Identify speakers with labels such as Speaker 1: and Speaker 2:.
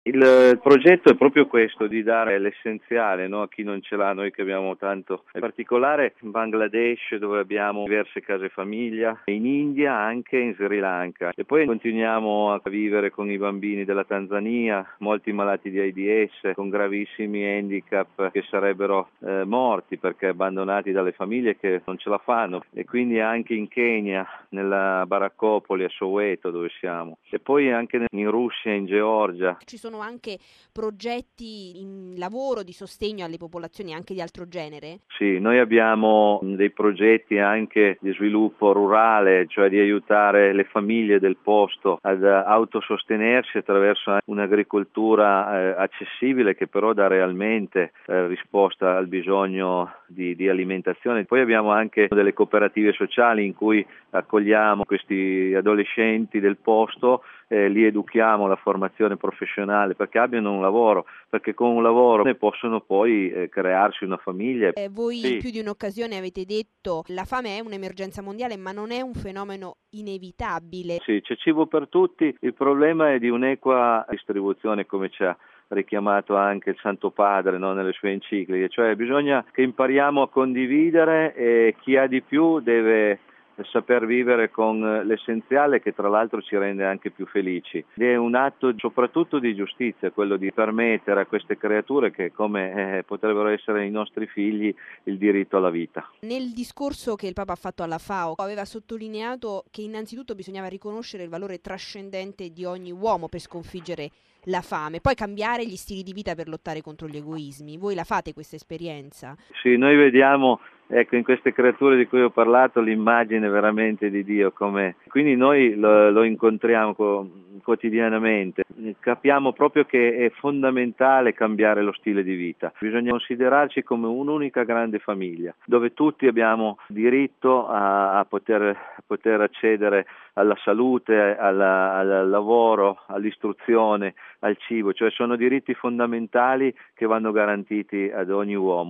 Speaker 1: Il progetto è proprio questo, di dare l'essenziale, no, a chi non ce l'ha, noi che abbiamo tanto, in particolare in Bangladesh dove abbiamo diverse case famiglia, in India, anche in Sri Lanka, e poi continuiamo a vivere con i bambini della Tanzania, molti malati di AIDS, con gravissimi handicap che sarebbero morti perché abbandonati dalle famiglie che non ce la fanno, e quindi anche in Kenya, nella Baraccopoli a Soweto dove siamo, e poi anche in Russia, in Georgia.
Speaker 2: Ci sono anche progetti in lavoro di sostegno alle popolazioni anche di altro genere?
Speaker 1: Sì, noi abbiamo dei progetti anche di sviluppo rurale, cioè di aiutare le famiglie del posto ad autosostenersi attraverso un'agricoltura accessibile che però dà realmente risposta al bisogno di alimentazione. Poi abbiamo anche delle cooperative sociali in cui accogliamo questi adolescenti del posto, li educhiamo alla formazione professionale perché abbiano un lavoro, perché con un lavoro ne possono poi crearsi una famiglia.
Speaker 2: Voi in
Speaker 1: Sì,
Speaker 2: più di un'occasione avete detto la fame è un'emergenza mondiale, ma non è un fenomeno inevitabile.
Speaker 1: sì, c'è cibo per tutti, il problema è di un'equa distribuzione, come ci ha richiamato anche il Santo Padre, no, nelle sue encicliche, cioè bisogna che impariamo a condividere e chi ha di più deve saper vivere con l'essenziale, che tra l'altro ci rende anche più felici. Ed è un atto soprattutto di giustizia, quello di permettere a queste creature che come potrebbero essere i nostri figli il diritto alla vita.
Speaker 2: Nel discorso che il Papa ha fatto alla FAO aveva sottolineato che innanzitutto bisognava riconoscere il valore trascendente di ogni uomo per sconfiggere la fame, poi cambiare gli stili di vita per lottare contro gli egoismi. Voi la fate questa esperienza?
Speaker 1: Sì, noi vediamo, ecco, in queste creature di cui ho parlato l'immagine veramente di Dio, quindi noi lo incontriamo quotidianamente, capiamo proprio che è fondamentale cambiare lo stile di vita, bisogna considerarci come un'unica grande famiglia, dove tutti abbiamo diritto a poter accedere alla salute, al lavoro, all'istruzione, al cibo, cioè sono diritti fondamentali che vanno garantiti ad ogni uomo.